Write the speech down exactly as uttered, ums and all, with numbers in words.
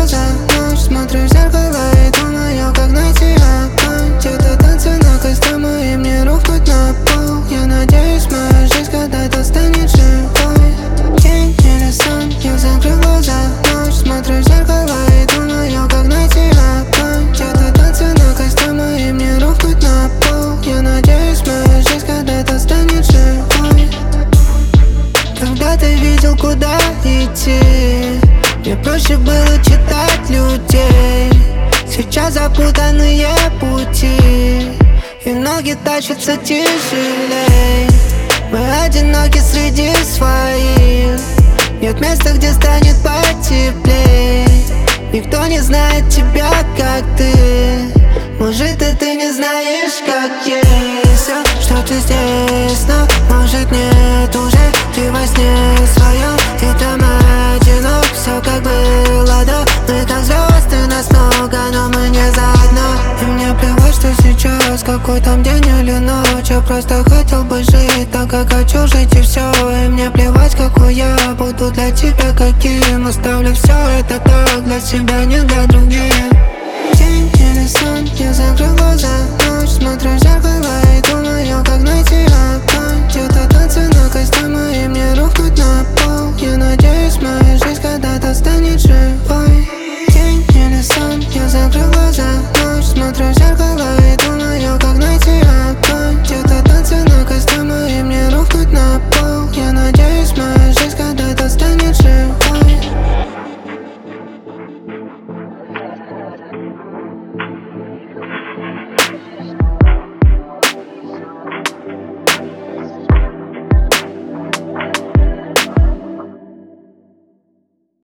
глаза, ночь, смотрю в зеркало и думаю, как найти огонь. Где-то танцы на костюмы и мне рухнуть на пол. Я надеюсь, моя жизнь когда-то станет живой. День или сон, я закрыл глаза, ночь, смотрю в зеркало и думаю, как найти огонь. Где-то танцы на костюмы и мне рухнуть на пол. Я надеюсь, моя жизнь когда-то станет живой. Когда ты видел, куда идти, мне проще было читать людей. Сейчас запутанные пути, и ноги тащатся тяжелей. Мы одиноки среди своих, нет места, где станет потеплей. Никто не знает тебя, как ты. Может, и ты не знаешь, как есть всё, что ты здесь, но может нет уже. Ты во сне своем, ты там одинок. Все как было до, мы как звезды, нас много, но мы не заодно. И мне плевать, что сейчас, какой там день или ночь. Я просто хотел бы жить так, как хочу жить, и все. И мне плевать, какой я буду для тебя, каким. Оставлю все это так, для себя, не для других. День или сон, я закрыл глаза, ночь, смотрю в зеркало и думаю, как найти